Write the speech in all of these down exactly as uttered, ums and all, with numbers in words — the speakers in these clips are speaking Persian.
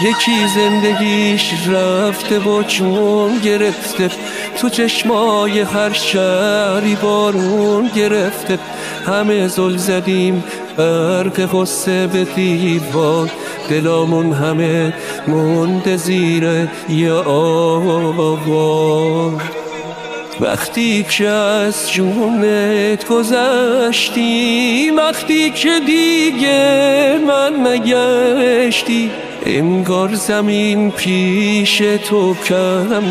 یکی زندگیش رفته و چون گرفته، تو چشمای هر شهری بارون گرفته. همه زل زدیم برق غصه به دیوار، دلامون همه مونده زیر یه آوار. وقتی که از جونت گذشتی، وقتی که دیگه من نگشتی، انگار زمین پیش تو کم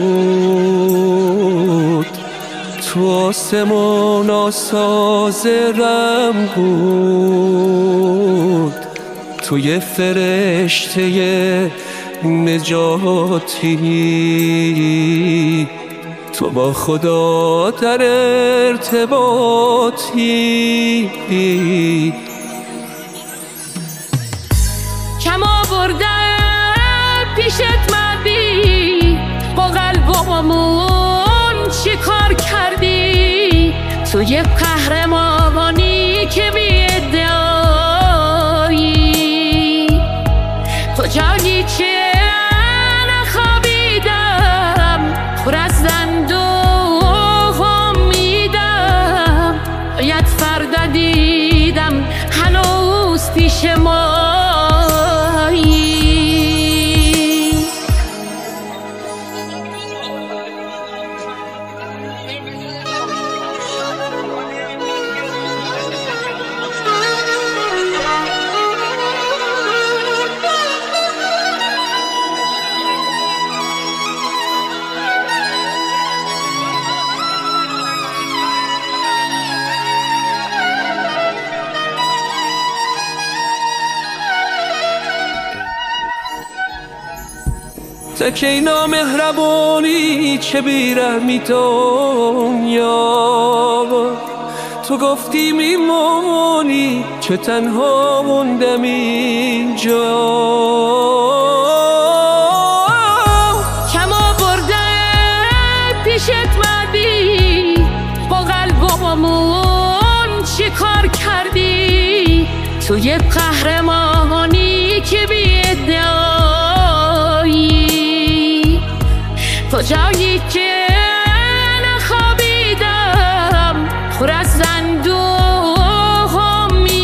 بود، تو آسمان آساز رم بود. تو یه فرشته نجاتی، تو با خدا در ارتباطی. کم آوردم پیشت مردی، با قلبمون چی کار کردی؟ تو یه قهرمانی که بی ادعایی، کجایی که نخوابیدم پر از اندوه امیدم، باید فردا دیدم هنوز پیش ما. تکی نامهربانی چه بیرحمی دنیا، تو گفتی میمونی چه تنها موندم اینجا. کم آوردم پیشت مردی، با قلبمون چی کار کردی؟ تو یه قهرمانی که بی ادعایی، کجایی که نخوابیدم پر از اندوه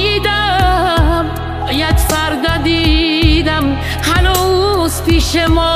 امیدم، باید فردا دیدم هنوز پیش ما.